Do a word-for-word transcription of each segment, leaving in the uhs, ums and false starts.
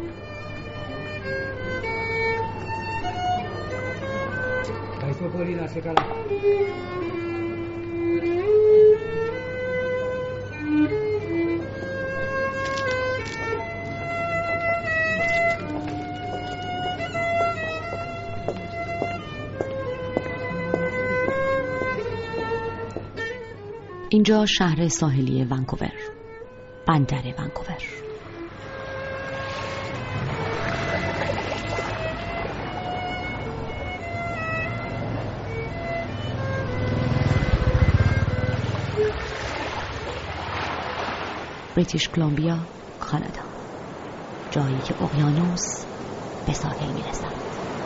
Eso Polina se cala. اینجا شهر ساحلی ونکوور، بندر ونکوور. بریتیش کلمبیا، کانادا، جایی که اقیانوس به ساحل میرسد.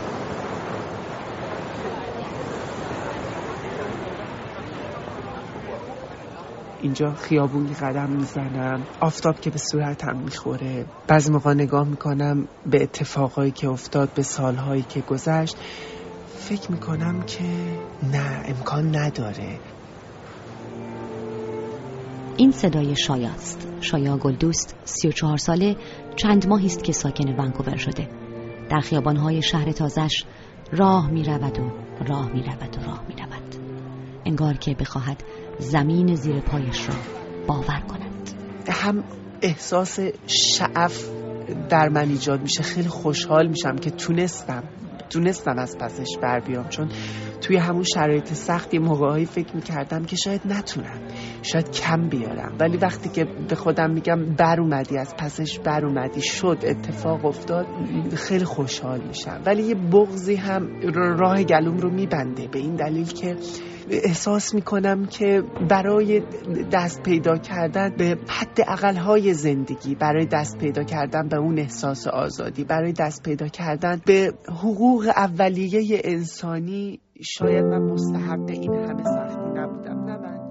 اینجا خیابونی قدم میزنم، آفتاب که به صورتم میخوره، بعضی موقع نگاه میکنم به اتفاقایی که افتاد، به سالهایی که گذشت، فکر میکنم که نه، امکان نداره. این صدای شایا است. شایا گلدوست، سی و چهار ساله، چند ماهی است که ساکن ونکوور شده. در خیابانهای شهر تازش راه میرود و راه میرود و راه میرود، انگار که بخواهد زمین زیر پایش را باور کند. هم احساس شعف در من ایجاد میشه، خیلی خوشحال میشم که تونستم تونستم از پسش بر بیام، چون توی همون شرایط سختی موقعی فکر میکردم که شاید نتونم، شاید کم بیارم، ولی وقتی که به خودم میگم بر اومدی، از پسش بر اومدی، شد، اتفاق افتاد، خیلی خوشحال میشم. ولی یه بغضی هم راه گلوم رو میبنده، به این دلیل که احساس میکنم که برای دست پیدا کردن به حد اقل‌های زندگی، برای دست پیدا کردن به اون احساس آزادی، برای دست پیدا کردن به حقوق اولیه انسانی، شاید من مستحق این همه سختی نبودم. نه من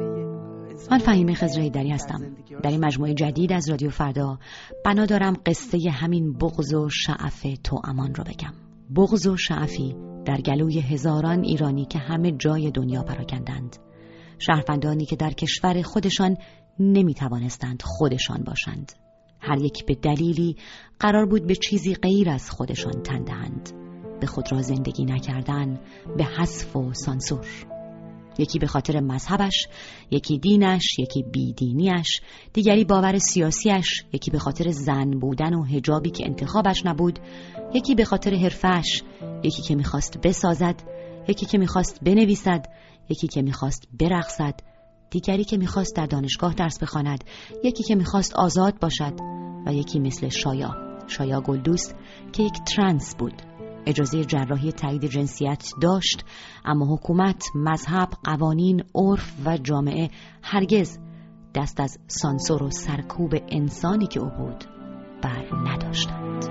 من فهیمه خضرایی‌دری هستم. در این مجموعه جدید از رادیو فردا بنا دارم قصه همین بغض و شعف توامان رو بگم. بغض و شعفی در گلوی هزاران ایرانی که همه جای دنیا پراکندند، شهروندانی که در کشور خودشان نمی توانستند خودشان باشند، هر یک به دلیلی قرار بود به چیزی غیر از خودشان تن دهند، به خود را زندگی نکردن، به حذف و سانسور. یکی به خاطر مذهبش، یکی دینش، یکی بیدینیش، دیگری باور سیاسیش، یکی به خاطر زن بودن و حجابی که انتخابش نبود، یکی به خاطر حرفش، یکی که میخواست بسازد، یکی که میخواست بنویسد، یکی که میخواست برقصد، دیگری که میخواست در دانشگاه درس بخواند، یکی که میخواست آزاد باشد و یکی مثل شایا، شایا گلدوست که یک ترنس بود. اجازه جراحی تایید جنسیت داشت، اما حکومت، مذهب، قوانین، عرف و جامعه هرگز دست از سانسور و سرکوب انسانی که او بود بر نداشتند.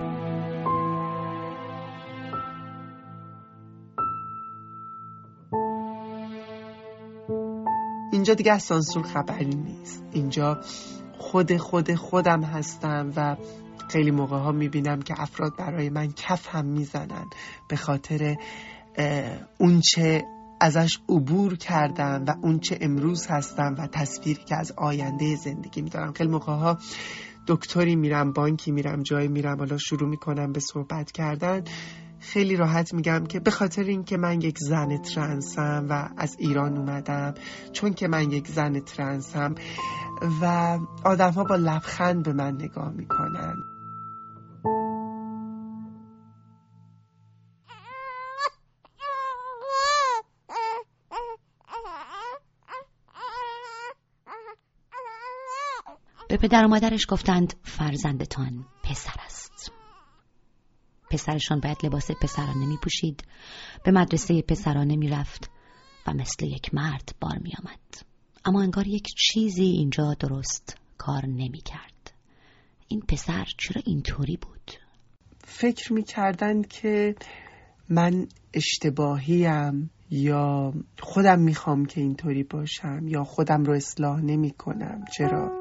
اینجا دیگه از سانسور خبری نیست. اینجا خود خود خودم هستم و خیلی موقع ها میبینم که افراد برای من کف هم میزنن به خاطر اون چه ازش عبور کردم و اون چه امروز هستم و تصویری که از آینده زندگی میدارم. خیلی موقع ها دکتری میرم، بانکی میرم، جایی میرم، حالا شروع میکنم به صحبت کردن، خیلی راحت میگم که به خاطر این که من یک زن ترنسم و از ایران اومدم، چون که من یک زن ترنسم، و آدم ها با لبخند به من نگاه میکنن. به پدر و مادرش گفتند فرزندتان پسر است. پسرشان باید لباس پسرانه می پوشید، به مدرسه پسرانه می رفت و مثل یک مرد بار می آمد. اما انگار یک چیزی اینجا درست کار نمی کرد. این پسر چرا اینطوری بود؟ فکر می کردن که من اشتباهیم، یا خودم می خوام که اینطوری باشم، یا خودم رو اصلاح نمی کنم. چرا؟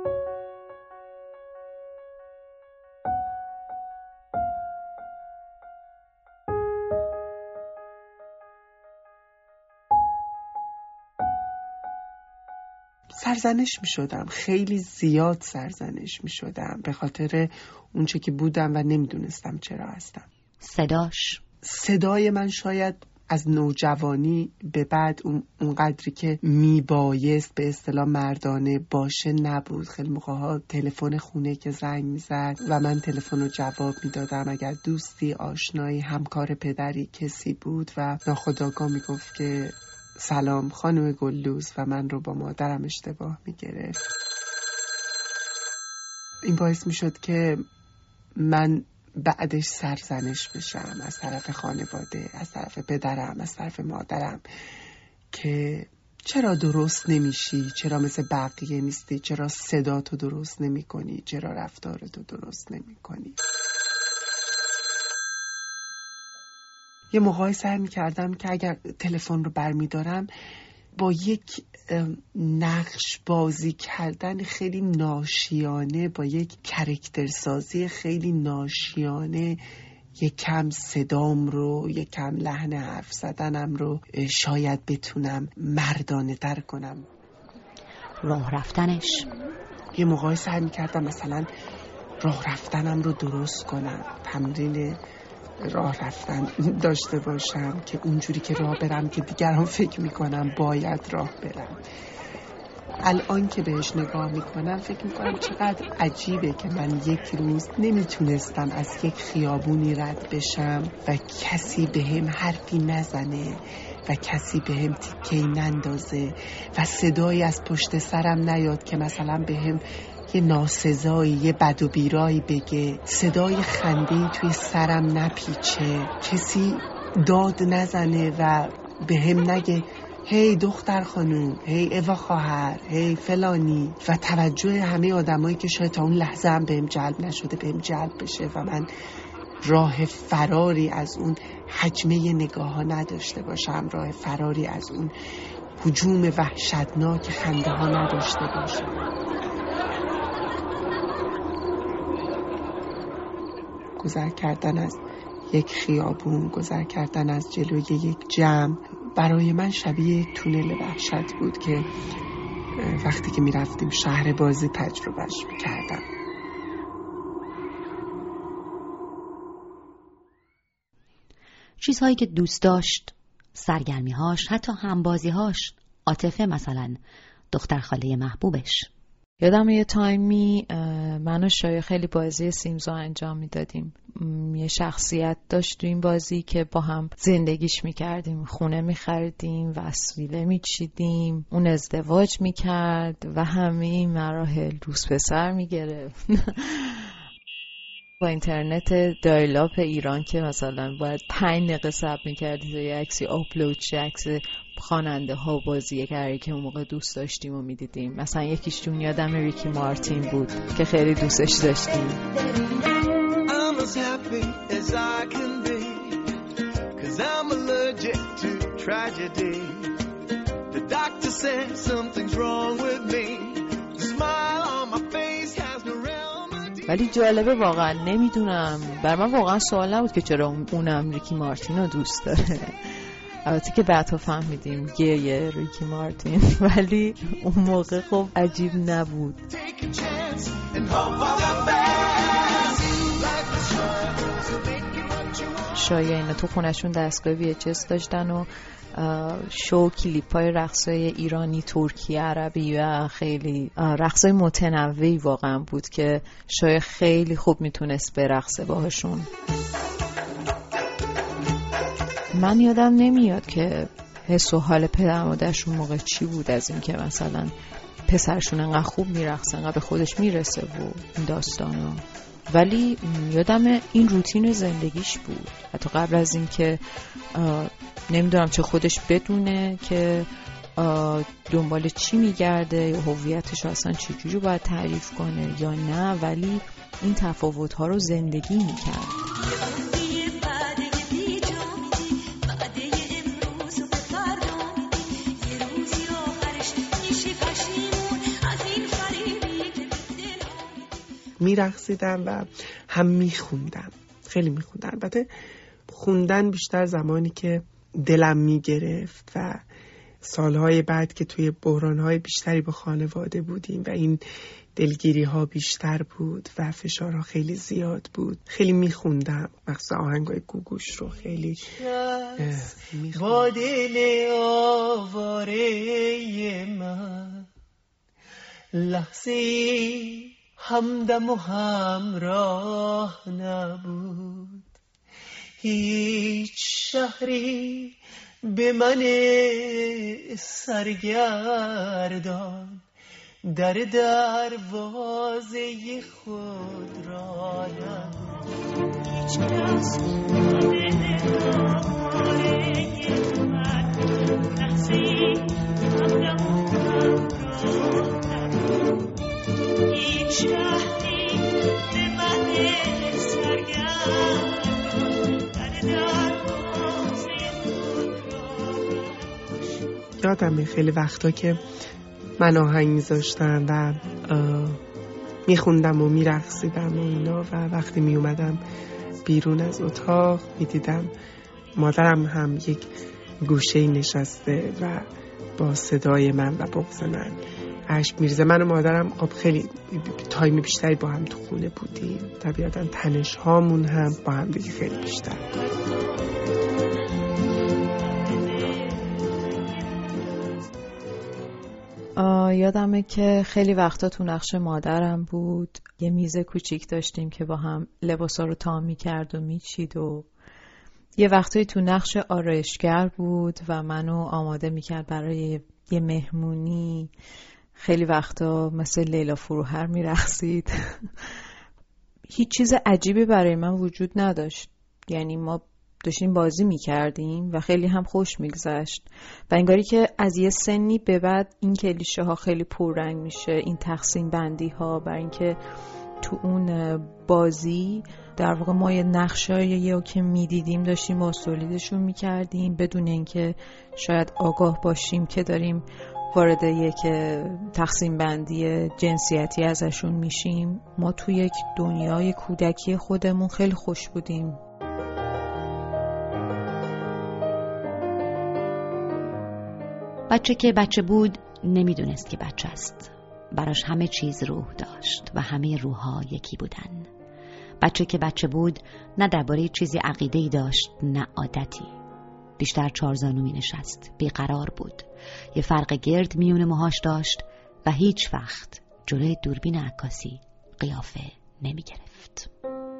سرزنش می شدم، خیلی زیاد سرزنش می شدم به خاطر اون چه که بودم و نمیدونستم چرا هستم. صداش صدای من شاید از نوجوانی به بعد اون اونقدری که میبایست به اصطلاح مردانه باشه نبود. خیلی موقع‌ها تلفن خونه که زنگ میزد و من تلفن رو جواب میدادم، اگر دوستی، آشنایی، همکار پدری کسی بود و ناخودآگاه میگفت که سلام خانم گلدوز و من رو با مادرم اشتباه میگرفت. این باعث میشد که من بعدش سرزنش بشم از طرف خانواده، از طرف پدرم، از طرف مادرم که چرا درست نمیشی، چرا مثل بقیه نیستی، چرا صداتو درست نمی کنی، چرا رفتارتو درست نمی کنی. یه موقعی سعی میکردم که اگر تلفن رو برمیدارم با یک نقش بازی کردن خیلی ناشیانه، با یک کرکتر سازی خیلی ناشیانه یک کم صدام رو، یک کم لحن حرف زدنم رو شاید بتونم مردانه تر کنم. راه رفتنش یه موقعی سعی میکردم مثلا راه رفتنم رو درست کنم، تمرین راه رفتن داشته باشم که اونجوری که راه برم که دیگران فکر میکنم باید راه برم. الان که بهش نگاه میکنم فکر میکنم چقدر عجیبه که من یک روز نمیتونستم از یک خیابونی رد بشم و کسی بهم حرفی نزنه و کسی بهم تیکه‌ای نندازه و صدایی از پشت سرم نیاد که مثلا بهم یه ناسزایی، یه بد و بیرایی بگه، صدای خنده‌ای توی سرم نپیچه، کسی داد نزنه و به هم نگه هی دختر خانوم، هی اوا خواهر، هی فلانی و توجه همه آدمایی که شاید تا اون لحظه هم بهم جلب نشده بهم جلب بشه و من راه فراری از اون حجمه نگاه ها نداشته باشم، راه فراری از اون هجوم وحشتناک خنده ها نداشته باشم. گذر کردن از یک خیابون، گذر کردن از جلوی یک جمع برای من شبیه تونل وحشت بود که وقتی که می رفتیم شهر بازی تجربهش می کردم. چیزهایی که دوست داشت، سرگرمیهاش، حتی همبازیهاش، عاطفه مثلا، دختر خاله محبوبش. یادم یه تایمی من و شایع خیلی بازی سیمزو انجام میدادیم. یه شخصیت داشت تو این بازی که با هم زندگیش میکردیم، خونه میخریدیم، وسیله میچیدیم، اون ازدواج میکرد و همه این مراحل دوست پسر میگرفت. با اینترنت دایلاپ ایران که مثلا باید پنج دقیقه صبر میکردی تا یه عکسی آپلود شه، عکس خواننده ها بازی کاری که اون موقع دوست داشتیم و میدیدیم. مثلا یکیش جون یادم ریکی مارتین بود که خیلی دوستش داشتیم. ولی جالبه واقعا، نمیدونم، بر من واقعا سوال نبود که چرا اونم ریکی مارتین رو دوست داره. البته که بعدها فهمیدیم گیه ریکی مارتین، ولی اون موقع خب عجیب نبود. شایعه اینا تو خونشون دستگاه وی اچ اس داشتن و شو کلیپای رقصای ایرانی، ترکی، عربی و خیلی رقصای متنوعی واقعا بود که شایعه خیلی خوب میتونست برقصه باهاشون. من یادم نمیاد که حس و حال پدر مادرشون موقع چی بود از این که مثلا پسرشون انقدر خوب میرقصه، انقدر به خودش میرسه و این داستانا، ولی یادم این روتین زندگیش بود حتی قبل از این که نمیدونم چه خودش بدونه که دنبال چی میگرده یا هویتش اصلا چجوری باید تعریف کنه یا نه، ولی این تفاوت‌ها رو زندگی میکرد. میرقصیدم و هم میخوندم، خیلی میخوندم. البته خوندن بیشتر زمانی که دلم میگرفت و سالهای بعد که توی بحرانهای بیشتری با خانواده بودیم و این دلگیری ها بیشتر بود و فشارها خیلی زیاد بود، خیلی میخوندم، مخصوصا آهنگای گوگوش رو خیلی میخوندم. با دل آواره من لحظه همدم و همراه نبود، هیچ شهری به من سرگردان در دروازه خود را نبود. هیچ کس به دلاره من لحظه همدم و همراه نبود، هیچ شهری به من سرگردان در دروازه خود را نبود. یادمه خیلی وقتا که من آهنگ میذاشتم و میخوندم و میرقصیدم و اینا و وقتی میومدم بیرون از اتاق میدیدم مادرم هم یک گوشه نشسته و با صدای من و بغض من اشک میریزه. من و مادرم خب خیلی تایم بیشتری با هم تو خونه بودیم، طبیعتا تنش هامون هم با هم دیگه خیلی بیشتر بود. یادمه که خیلی وقتا تو نقش مادرم بود، یه میز کوچیک داشتیم که با هم لباسا رو تا میکرد و میچید و یه وقتایی تو نقش آرایشگر بود و منو آماده میکرد برای یه مهمونی. خیلی وقتا مثل لیلا فروهر میرقصید. هیچ چیز عجیبی برای من وجود نداشت، یعنی ما داشتیم بازی میکردیم و خیلی هم خوش میگذشت و انگاری که از یه سنی به بعد این کلیشه ها خیلی پررنگ میشه، این تقسیم بندی ها، برای اینکه تو اون بازی در واقع ما یه نقشایی که میدیدیم داشتیم با تولیدشون میکردیم بدون اینکه شاید آگاه باشیم که داریم وارد یک تقسیم بندی جنسیتی ازشون میشیم. ما تو یک دنیای کودکی خودمون خیلی خوش بودیم. بچه که بچه بود نمیدونست که بچه است. براش همه چیز روح داشت و همه روح‌ها یکی بودن. بچه که بچه بود نه درباره چیزی عقیده‌ای داشت نه عادتی. بیشتر چارزانو می نشست، بیقرار بود. یه فرق گرد میون موهاش داشت و هیچ وقت جلوی دوربین عکاسی قیافه نمی گرفت.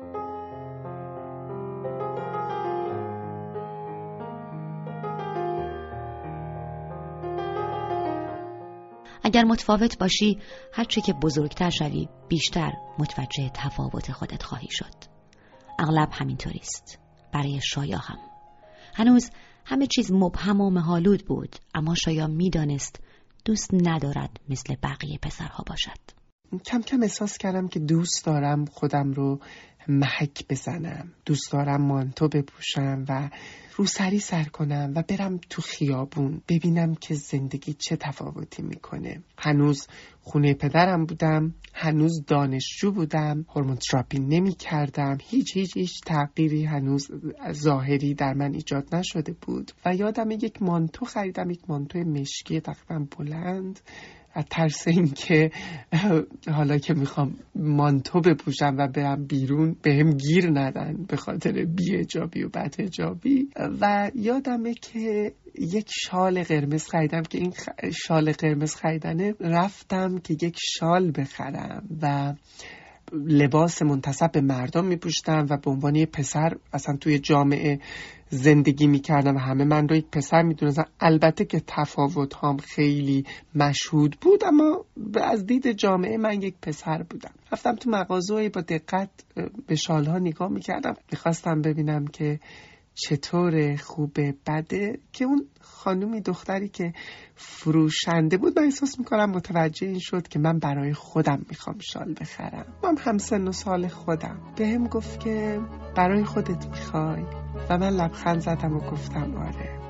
اگر متفاوت باشی، هرچی که بزرگتر شوی بیشتر متوجه تفاوت خودت خواهی شد. اغلب همینطوریست. برای شایا هم. هنوز همه چیز مبهم و مه‌آلود بود، اما شایا میدانست دوست ندارد مثل بقیه پسرها باشد. کم کم احساس کردم که دوست دارم خودم رو محک بزنم، دوست دارم مانتو بپوشم و روسری سر کنم و برم تو خیابون ببینم که زندگی چه تفاوتی میکنه. هنوز خونه پدرم بودم، هنوز دانشجو بودم، هورمون تراپی نمی کردم، هیچ هیچ هیچ تغییری هنوز ظاهری در من ایجاد نشده بود و یادم یک مانتو خریدم، یک مانتو مشکی تقریبا بلند، از ترس این که حالا که میخوام مانتو بپوشم و برم بیرون بهم گیر ندن به خاطر بی‌حجابی و بدحجابی. و یادمه که یک شال قرمز خریدم که این شال قرمز خریدنه رفتم که یک شال بخرم و لباس منتسب به مردم میپوشتم و به عنوان یه پسر اصلا توی جامعه زندگی میکردم و همه من رو یک پسر میدونستن. البته که تفاوت هم خیلی مشهود بود، اما از دید جامعه من یک پسر بودم. رفتم تو مغازه با دقت به شالها نگاه میکردم، میخواستم ببینم که چطور خوبه بده، که اون خانومی دختری که فروشنده بود من احساس میکنم متوجه این شد که من برای خودم میخوام شال بخرم. من هم سن و سال خودم. به هم گفت که برای خودت میخوای؟ و من لبخند زدم و گفتم آره.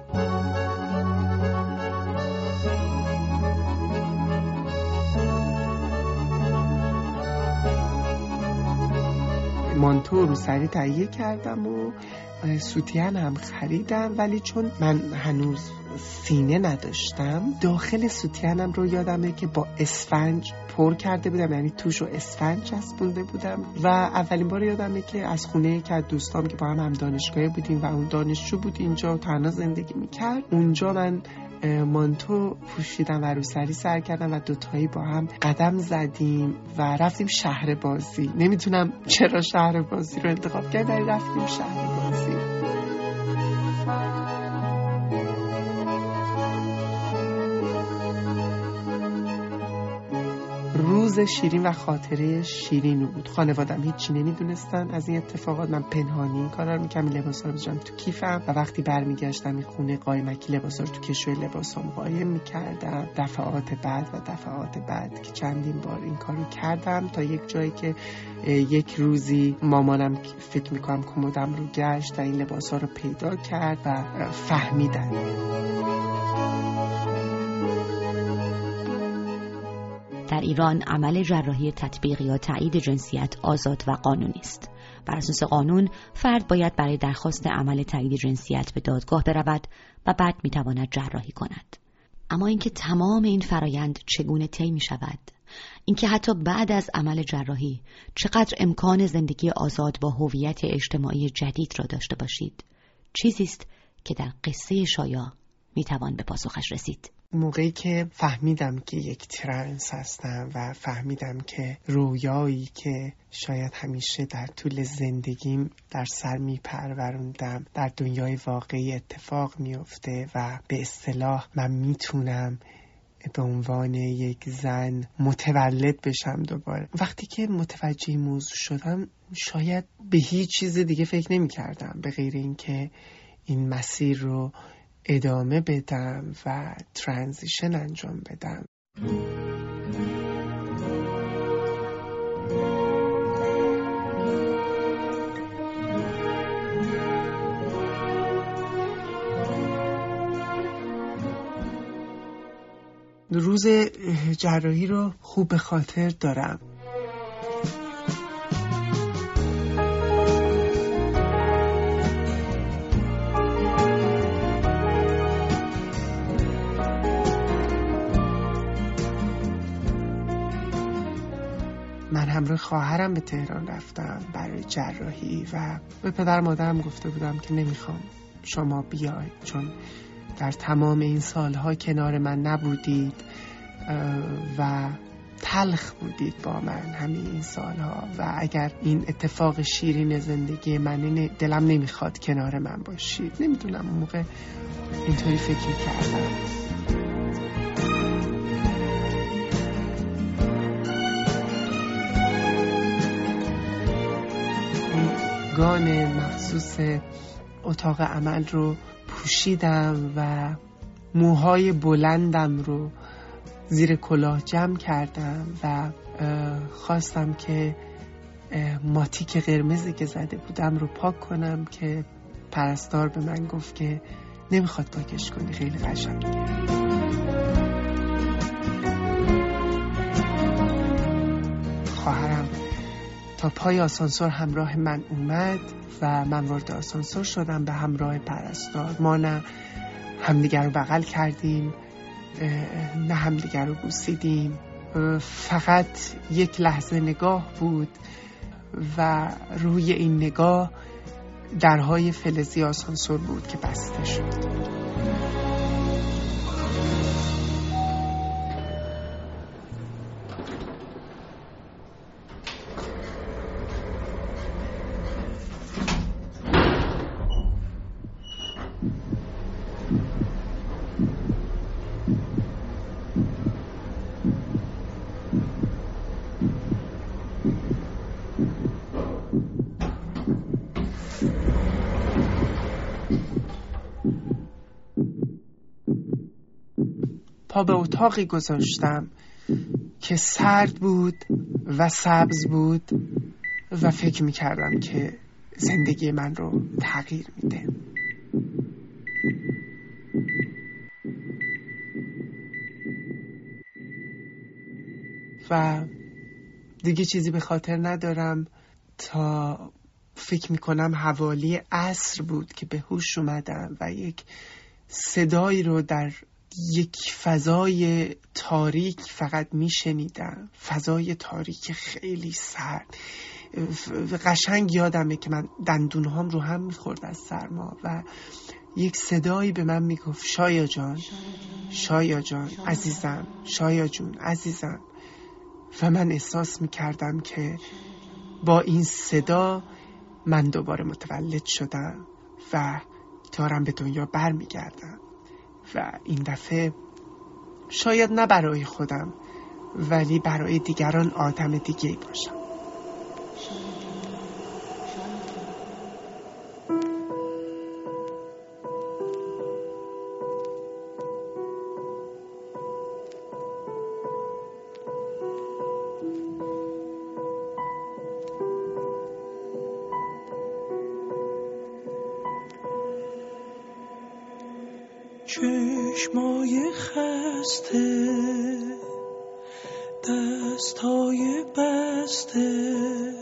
مانتو رو سری تهیه کردم و سوتین هم خریدم، ولی چون من هنوز سینه نداشتم داخل سوتینم رو یادمه که با اسفنج پر کرده بودم، یعنی توش رو اسفنج چسبونده بودم و اولین بار یادمه که از خونه که از دوستام که با هم هم دانشگاهی بودیم و اون دانشجو بود اینجا تنها زندگی میکرد، اونجا من مانتو پوشیدم و روسری سر کردم و دوتایی با هم قدم زدیم و رفتیم شهر بازی. نمیتونم چرا شهر بازی رو انتخاب کردم، ولی رفتیم شهر بازی. روز شیرین و خاطره شیرین بود. خانوادم هیچی نمیدونستن از این اتفاقات. من پنهانی این کارا رو می‌کردم، لباسا رو بذارم تو کیفم و وقتی برمیگشتم این خونه قایمکی لباسا رو تو کشوی لباسام قایم می‌کردم. دفعات بعد و دفعات بعد که چندین بار این کارو کردم تا یک جایی که یک روزی مامانم فکر می‌کنم کمدم رو گشت و این لباسا رو پیدا کرد و فهمیدن. در ایران عمل جراحی تطبیق یا تایید جنسیت آزاد و قانونی است. بر اساس قانون فرد باید برای درخواست عمل تایید جنسیت به دادگاه برود و بعد میتواند جراحی کند. اما اینکه تمام این فرایند چگونه طی می شود، اینکه حتی بعد از عمل جراحی چقدر امکان زندگی آزاد با هویت اجتماعی جدید را داشته باشید، چیزی است که در قصه شایع میتوان به پاسخش رسید. موقعی که فهمیدم که یک ترنس هستم و فهمیدم که رویایی که شاید همیشه در طول زندگیم در سر میپروروندم در دنیای واقعی اتفاق میفته و به اصطلاح من میتونم به عنوان یک زن متولد بشم دوباره. وقتی که متوجه موضوع شدم شاید به هیچ چیز دیگه فکر نمی کردم به غیر این که این مسیر رو ادامه بدم و ترانزیشن انجام بدم. روز جراحی رو خوب به خاطر دارم. من همراه خواهرم به تهران رفتم برای جراحی و به پدر مادرم گفته بودم که نمیخوام شما بیاید، چون در تمام این سالها کنار من نبودید و تلخ بودید با من همین این سالها و اگر این اتفاق شیرین زندگی من دلم نمیخواد کنار من باشید. نمیدونم اون موقع اینطوری فکر کردم. گان مخصوص اتاق عمل رو پوشیدم و موهای بلندم رو زیر کلاه جمع کردم و خواستم که ماتیک قرمزی که زده بودم رو پاک کنم که پرستار به من گفت که نمیخواد پاکش کنی، خیلی قشنگه. خواهرم تا پای آسانسور همراه من اومد و من وارد آسانسور شدم به همراه پرستار. ما نه همدیگر رو بغل کردیم نه همدیگر رو بوسیدیم، فقط یک لحظه نگاه بود و روی این نگاه درهای فلزی آسانسور بود که بسته شد. پا به اتاقی گذاشتم که سرد بود و سبز بود و فکر می‌کردم که زندگی من رو تغییر میده. و دیگه چیزی به خاطر ندارم تا فکر میکنم حوالی عصر بود که به هوش اومدم و یک صدایی رو در یک فضای تاریک فقط میشنیدم، فضای تاریک خیلی سرد. قشنگ یادمه که من دندونهام رو هم میخورد از سرما و یک صدایی به من میگفت شایا جان، شایا جان عزیزم، شایا جون عزیزم. و من احساس میکردم که با این صدا من دوباره متولد شدم و دارم به دنیا بر میگردم و این دفعه شاید نه برای خودم ولی برای دیگران آدم دیگه‌ای باشم. چشمای خسته، دستای بسته،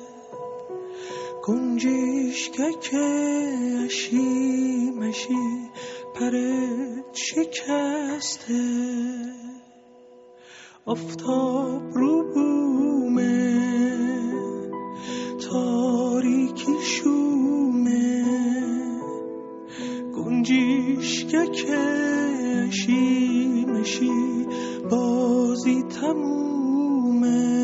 گنجشکک اشی مشی پرت شکسته، آفتاب رو بومه تاریکی شومه، گنجشکک اشی مشی بازی تمومه.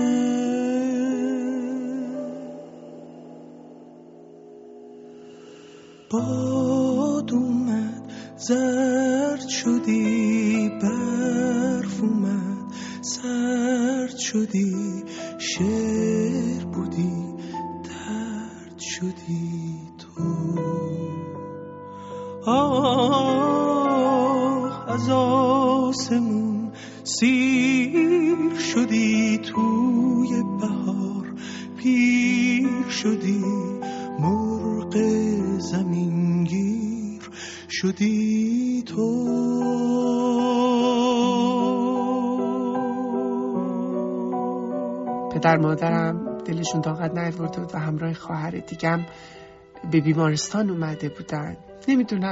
باد اومد زرد شدی، برف اومد سرد شدی، شعر بودی درد شدی تو. آه از آسمون سیر شدی، توی بهار پیر شدی، مرغ زمینگیر شدی تو. پدر مادرم دلشون طاقت نیاورده بود و همراه خواهر دیگم به بیمارستان اومده بودن. نمیدونم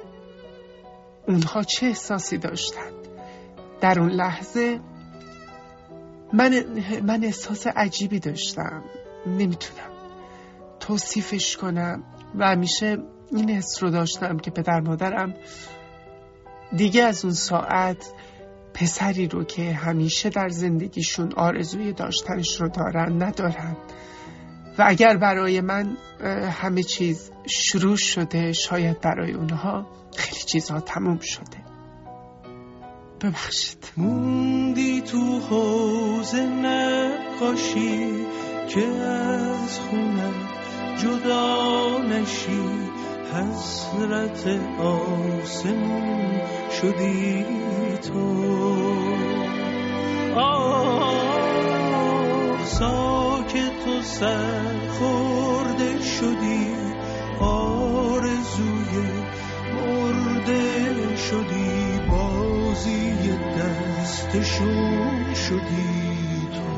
اونها چه احساسی داشتن. در اون لحظه من من احساس عجیبی داشتم، نمیتونم توصیفش کنم و همیشه این حس رو داشتم که پدر مادرم دیگه از اون ساعت پسری رو که همیشه در زندگیشون آرزوی داشتنش رو دارن ندارن و اگر برای من همه چیز شروع شده، شاید برای اونها خیلی چیزها تموم شده. ببخشید. موندی تو حوض نقاشی که از خونم جدا نشی، حسرت آسمون شدی تو. آه ساکت و سرخورده شدی، آرزوی مرده شدی، بازی دستشون شدی تو.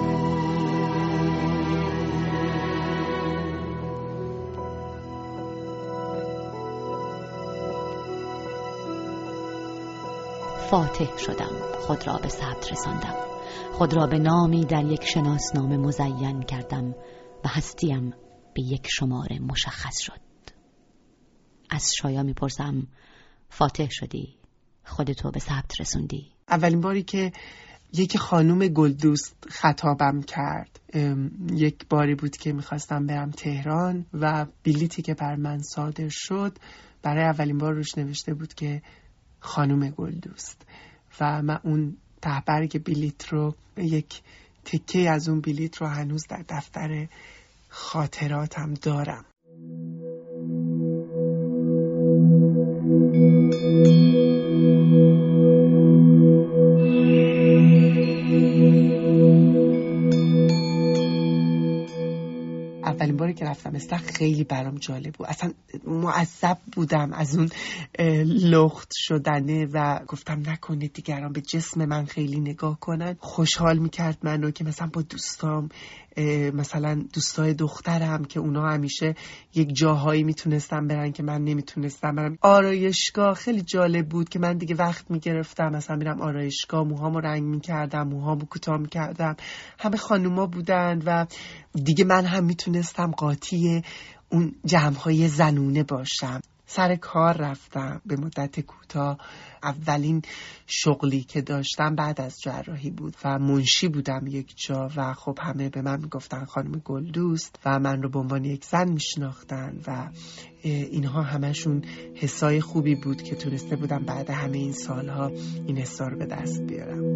فاتح شدم، خود را به ثبت رساندم، خود را به نامی در یک شناسنامه مزین کردم و هستیم به یک شماره مشخص شد. از شایا میپرسم فاتح شدی، خودتو به ثبت رسوندی؟ اولین باری که یک خانوم گلدوست خطابم کرد یک باری بود که میخواستم برم تهران و بلیتی که بر من صادر شد برای اولین بار روش نوشته بود که خانوم گلدوست و من اون تهبرگ بلیت رو، یک تکه از اون بلیت رو هنوز در دفتر خاطراتم دارم. اولین باری که رفتم استخر خیلی برام جالب بود، اصلا معذب بودم از اون لخت شدنه و گفتم نکنه دیگران به جسم من خیلی نگاه کنن. خوشحال میکرد منو که مثلا با دوستام مثلا دوستای دخترم که اونا همیشه یک جاهایی میتونستن برن که من نمیتونستم برم. آرایشگاه خیلی جالب بود که من دیگه وقت میگرفتم، مثلا میرم آرایشگاه، موهامو رنگ میکردم، موهامو کوتاه میکردم، همه خانوما بودن و دیگه من هم میتونستم قاطی اون جمعهای زنونه باشم. سر کار رفتم به مدت کوتاه. اولین شغلی که داشتم بعد از جراحی بود و منشی بودم یک جا و خب همه به من میگفتن خانم گلدوست و من رو به عنوان یک زن میشناختن و اینها همشون حسای خوبی بود که تونسته بودم بعد همه این سالها این حسا رو به دست بیارم.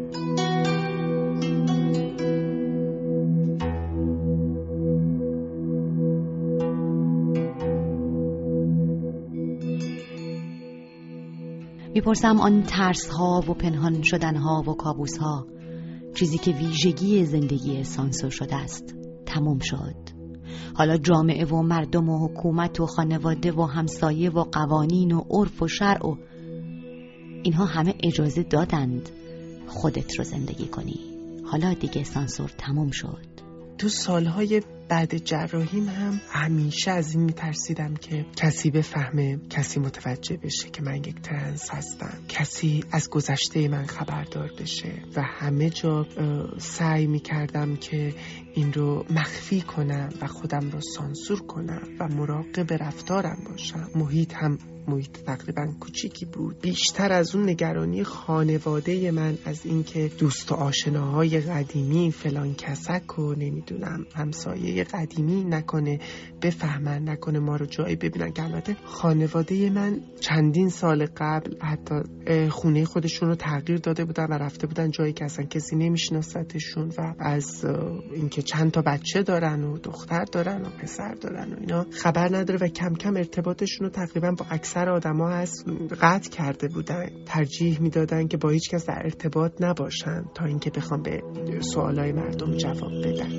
میپرسم آن ترس ها و پنهان شدن ها و کابوس ها، چیزی که ویژگی زندگی سانسور شده است، تموم شد. حالا جامعه و مردم و حکومت و خانواده و همسایه و قوانین و عرف و شرع و اینها همه اجازه دادند خودت رو زندگی کنی. حالا دیگه سانسور تموم شد. تو سالهای بعد جراحیم هم همیشه از این میترسیدم که کسی بفهمه، کسی متوجه بشه که من یک ترنس هستم، کسی از گذشته من خبردار بشه و همه جا سعی میکردم که این رو مخفی کنم و خودم رو سانسور کنم و مراقب رفتارم باشم. محیط هم محیط تقریبا کوچیکی بود. بیشتر از اون نگرانی خانواده من از اینکه دوست و آشناهای قدیمی فلان کسک و نمیدونم همسایه قدیمی نکنه بفهمن، نکنه ما رو جایی ببینن. که البته خانواده من چندین سال قبل حتی خونه خودشون رو تغییر داده بودن و رفته بودن جایی که اصلا کسی نمیشناستشون و از اینکه چند تا بچه دارن و دختر دارن و پسر دارن و اینا خبر نداره و کم کم ارتباطشون رو تقریبا با اکثر آدم ها هست قطع کرده بودن. ترجیح میدادن که با هیچ کس در ارتباط نباشن تا اینکه بخوام به سوالای مردم جواب بدن.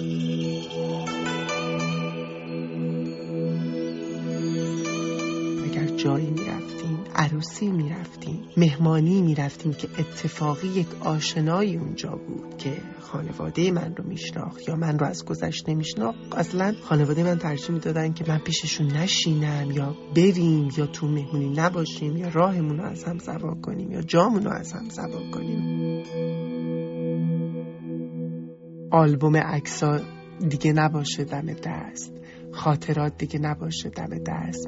اگر جایی میرفتیم، عروسی میرفتیم، مهمانی میرفتیم که اتفاقی یک آشنایی اونجا بود که خانواده من رو میشناخت یا من رو از گذشته میشناخت، اصلا خانواده من ترجیح میدادن که من پیششون نشینم یا بریم یا تو مهمونی نباشیم یا راهمون رو از هم سوا کنیم یا جامون رو از هم سوا کنیم. آلبوم عکس‌ها دیگه نباشه دم دست، خاطرات دیگه نباشه دم دست.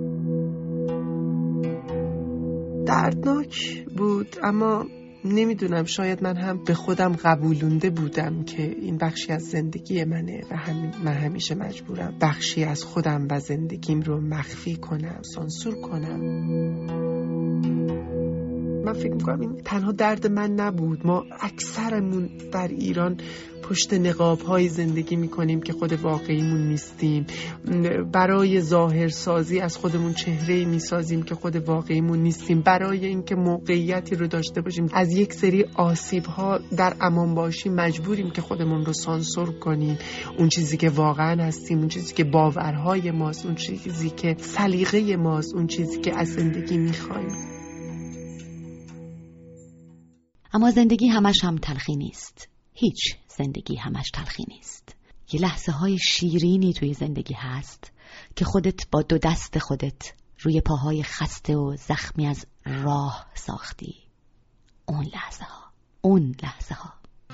دردناک بود، اما نمیدونم، شاید من هم به خودم قبولونده بودم که این بخشی از زندگی منه و همین من همیشه مجبورم بخشی از خودم و زندگیم رو مخفی کنم، سانسور کنم. من فکر میکنم این تنها درد من نبود. ما اکثرمون در ایران پشت نقاب‌های زندگی میکنیم که خود واقعیمون نیستیم. برای ظاهرسازی از خودمون چهره‌ای میسازیم که خود واقعیمون نیستیم. برای اینکه موقعیتی رو داشته باشیم از یک سری آسیب‌ها در امان باشیم مجبوریم که خودمون رو سانسور کنیم. اون چیزی که واقعا هستیم، اون چیزی که باورهای ماست، اون چیزی که سلیقه ماست، اون چیزی که از زندگی میخوایم. اما زندگی همش هم تلخی نیست. هیچ زندگی همش تلخی نیست. یه لحظه های شیرینی توی زندگی هست که خودت با دو دست خودت روی پاهای خسته و زخمی از راه ساختی. اون لحظه ها، اون لحظه ها.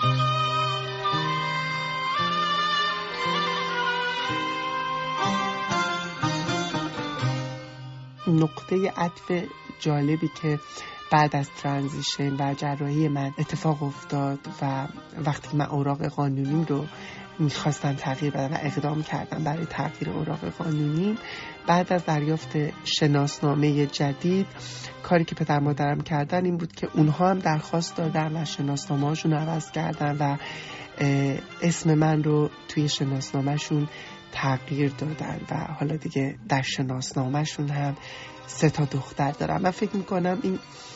نقطه عطف جالبی که بعد از ترانزیشن و جراحی من اتفاق افتاد و وقتی من اوراق قانونیم رو میخواستم تغییر بدم و اقدام کردم برای تغییر اوراق قانونیم، بعد از دریافت شناسنامه جدید، کاری که پدر مادرم کردن این بود که اونها هم درخواست دادن و شناسنامه هاشون عوض کردن و اسم من رو توی شناسنامهشون تغییر دادن و حالا دیگه در شناسنامهشون هم سه تا دختر دارم. من فکر میکنم این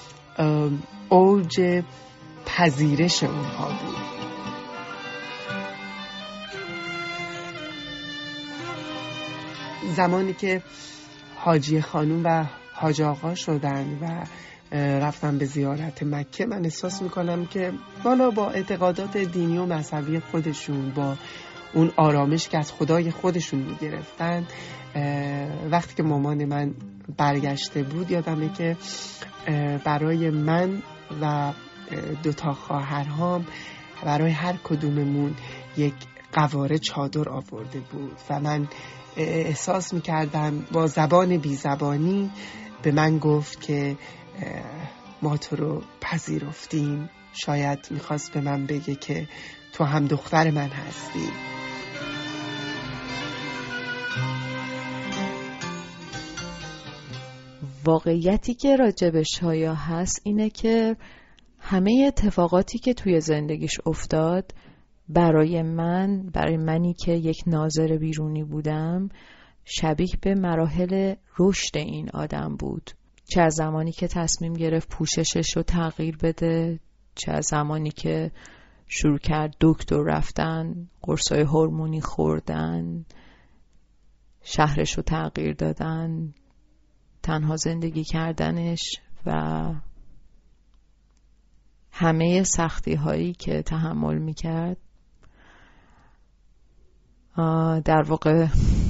اوج پذیرش اونها بود. زمانی که حاجی خانوم و حاج آقا شدن و رفتن به زیارت مکه، من احساس میکنم که بالا با اعتقادات دینی و مذهبی خودشون، با اون آرامش که از خدای خودشون میگرفتن. وقتی که مامان من برگشته بود یادمه که برای من و دوتا خواهرهام برای هر کدوممون یک قواره چادر آورده بود و من احساس میکردم با زبان بی زبانی به من گفت که ما تو رو پذیرفتیم. شاید میخواست به من بگه که تو هم دختر من هستی. واقعیتی که راجب شایا هست اینه که همه اتفاقاتی که توی زندگیش افتاد برای من، برای منی که یک ناظر بیرونی بودم، شبیه به مراحل رشد این آدم بود. چه از زمانی که تصمیم گرفت پوششش رو تغییر بده، چه از زمانی که شروع کرد دکتر رفتن، قرصای هورمونی خوردن، شهرش رو تغییر دادن، تنها زندگی کردنش و همه سختی هایی که تحمل میکرد. در واقع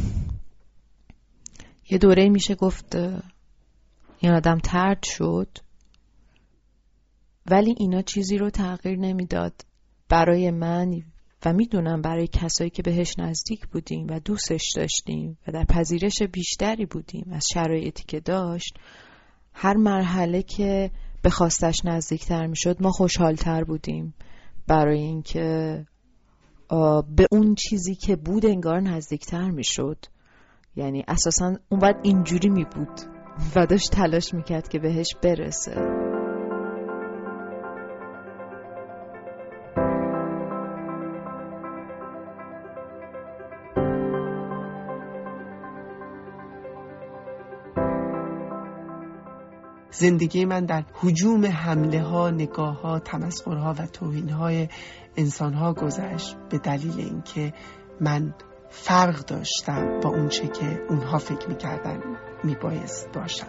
یه دوره میشه گفت این آدم طرد شد، ولی اینا چیزی رو تغییر نمیداد. برای من و میدونم برای کسایی که بهش نزدیک بودیم و دوستش داشتیم و در پذیرش بیشتری بودیم از شرایطی که داشت، هر مرحله که به خواستش نزدیکتر میشد ما خوشحالتر بودیم، برای اینکه به اون چیزی که بود انگار نزدیکتر میشد. یعنی اساسا اون بعد اینجوری می بود و داشت تلاش میکرد که بهش برسه. زندگی من در هجوم حمله ها، نگاه ها، تمسخرها و توهین های انسان ها گذشت، به دلیل اینکه من فرق داشتم با اون چه که اونها فکر میکردن میبایست باشم.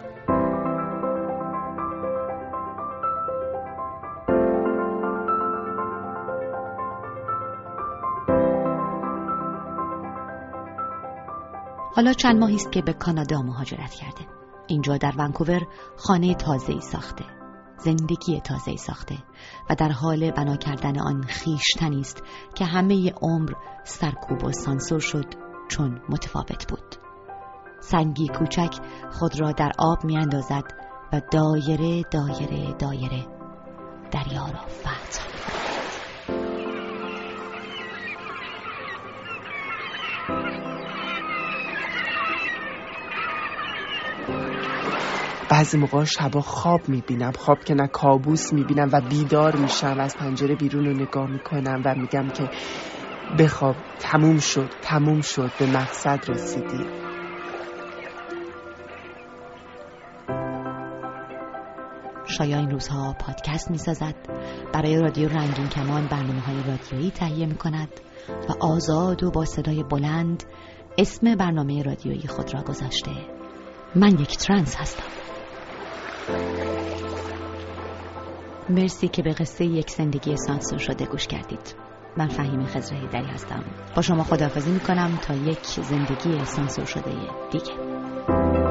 حالا چند ماهی است که به کانادا مهاجرت کرده. اینجا در ونکوور خانه تازه‌ای ساخته، زندگی تازه‌ای ساخته و در حال بنا کردن آن خویشتنی است که همه عمر سرکوب و سانسور شد چون متفاوت بود. سنگی کوچک خود را در آب می اندازد و دایره دایره دایره دریا را فتح. بعضی موقع شبا خواب میبینم، خواب که نه کابوس میبینم و بیدار میشم، از پنجره بیرون رو نگاه میکنم و میگم که بخواب، تموم شد، تموم شد، به مقصد رسیدی. شایا این روزها پادکست میسازد، برای رادیو رنگین کمان برنامه‌های رادیویی تهیه میکند و آزاد و با صدای بلند اسم برنامه رادیویی خود را گذاشته: من یک ترنس هستم. مرسی که به قصه یک زندگی سانسور شده گوش کردید. من فهیم خضرهیدری هستم. با شما خداحافظی میکنم تا یک زندگی سانسور شده دیگه.